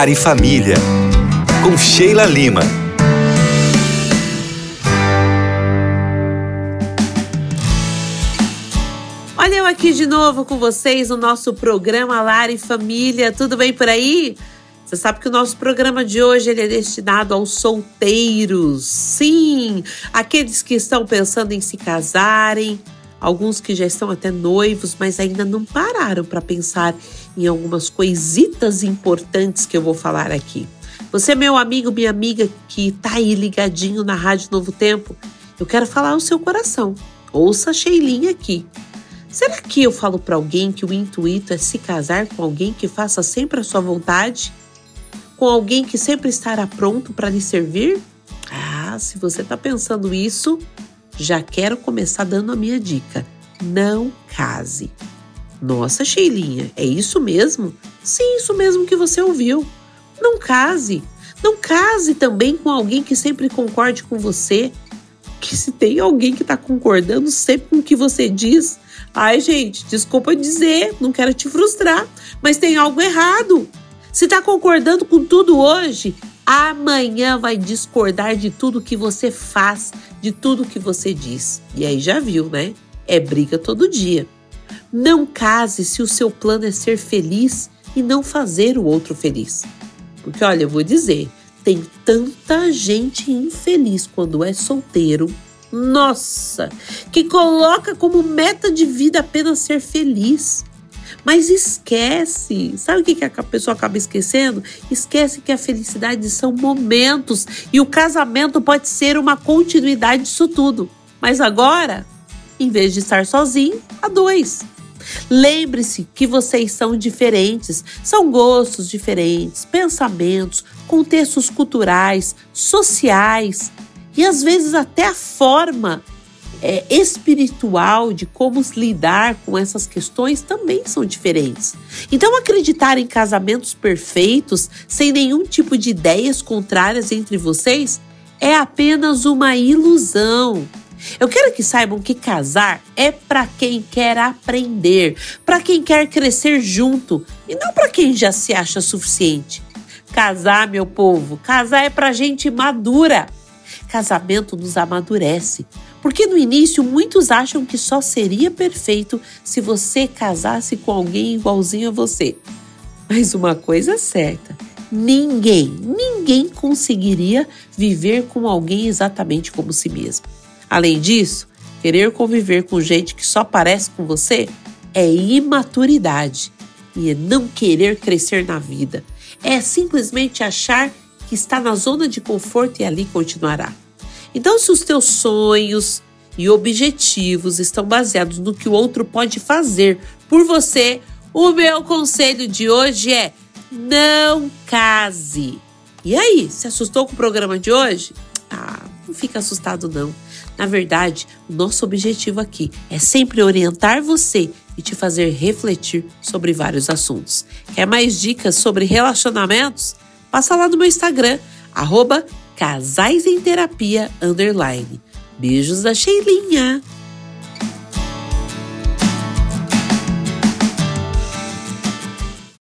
Lar e Família, com Sheila Lima. Olha eu aqui de novo com vocês no nosso programa Lar e Família. Tudo bem por aí? Você sabe que o nosso programa de hoje ele é destinado aos solteiros. Sim, aqueles que estão pensando em se casarem, alguns que já estão até noivos, mas ainda não pararam para pensar em algumas coisitas importantes que eu vou falar aqui. Você, meu amigo, minha amiga que tá aí ligadinho na Rádio Novo Tempo, eu quero falar ao seu coração. Ouça a Sheilinha aqui. Será que eu falo para alguém que o intuito é se casar com alguém que faça sempre a sua vontade? Com alguém que sempre estará pronto para lhe servir? Se você está pensando isso, já quero começar dando a minha dica. Não case. Nossa, Sheilinha, é isso mesmo? Sim, isso mesmo que você ouviu. Não case. Não case também com alguém que sempre concorde com você. Que se tem alguém que está concordando sempre com o que você diz, gente, desculpa dizer, não quero te frustrar, mas tem algo errado. Se está concordando com tudo hoje, amanhã vai discordar de tudo que você faz, de tudo que você diz. E aí já viu, né? É briga todo dia. Não case se o seu plano é ser feliz e não fazer o outro feliz. Porque, olha, eu vou dizer, tem tanta gente infeliz quando é solteiro, nossa, que coloca como meta de vida apenas ser feliz. Mas esquece, sabe o que a pessoa acaba esquecendo? Esquece que a felicidade são momentos e o casamento pode ser uma continuidade disso tudo. Mas agora, em vez de estar sozinho, a dois. Lembre-se que vocês são diferentes, são gostos diferentes, pensamentos, contextos culturais, sociais e às vezes até a forma espiritual de como lidar com essas questões também são diferentes. Então acreditar em casamentos perfeitos sem nenhum tipo de ideias contrárias entre vocês é apenas uma ilusão. Eu quero que saibam que casar é para quem quer aprender, para quem quer crescer junto e não para quem já se acha suficiente. Casar, meu povo, casar é para gente madura. Casamento nos amadurece, porque no início muitos acham que só seria perfeito se você casasse com alguém igualzinho a você. Mas uma coisa é certa, ninguém conseguiria viver com alguém exatamente como si mesmo. Além disso, querer conviver com gente que só parece com você é imaturidade e é não querer crescer na vida. É simplesmente achar que está na zona de conforto e ali continuará. Então, se os teus sonhos e objetivos estão baseados no que o outro pode fazer por você, o meu conselho de hoje é: não case. E aí, se assustou com o programa de hoje? Não fica assustado não. Na verdade, o nosso objetivo aqui é sempre orientar você e te fazer refletir sobre vários assuntos. Quer mais dicas sobre relacionamentos? Passa lá no meu Instagram, @casaisemterapia_. Beijos da Sheilinha!